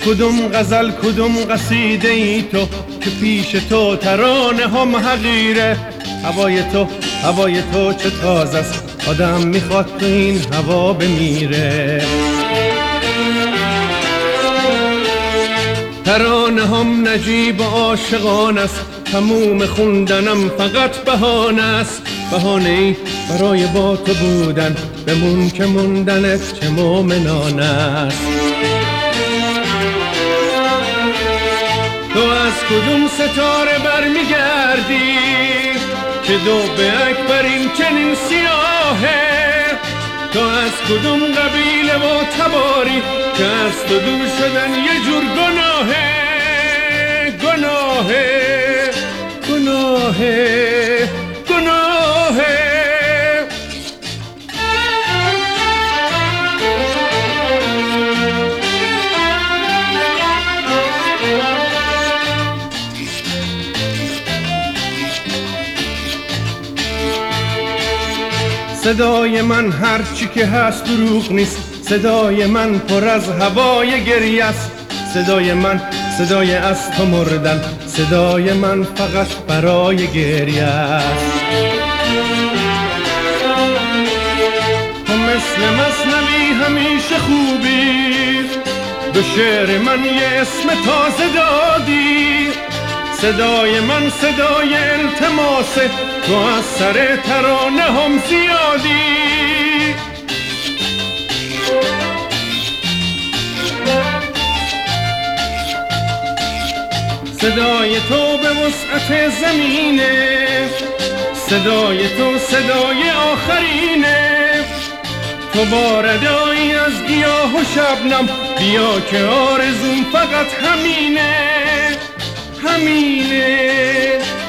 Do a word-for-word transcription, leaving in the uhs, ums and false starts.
کدوم غزل کدوم قصیده ای تو که پیش تو ترانه هم حقیره. هوای تو هوای تو چه تازه است، آدم میخواد تو این هوا بمیره. ترانه هم نجیب و عاشقان است، تموم خوندنم فقط بهانه است. بهانه ای برای با تو بودن، بمون که موندنت چه مومنانه است. تو از کدوم ستاره برمیگردی که دو به اکبرین چنین سیاهه؟ تو از کدوم قبیله و تباری که از تو دور شدن یه جور گناهه؟ گناهه گناهه گناهه. صدای من هرچی که هست دروغ نیست، صدای من پر از هوای گریه است. صدای من صدای از تو مردن، صدای من فقط برای گریه است. تو مثل مثنوی همیشه خوبی، به شعر من یه اسم تازه دادی. صدای من صدای التماسه، تو از سر ترانه هم زیادی. صدای تو به وسعت زمینه، صدای تو صدای آخرینه. تو باردایی از گیاه و شبنم، بیا که آرزوم فقط همینه همینه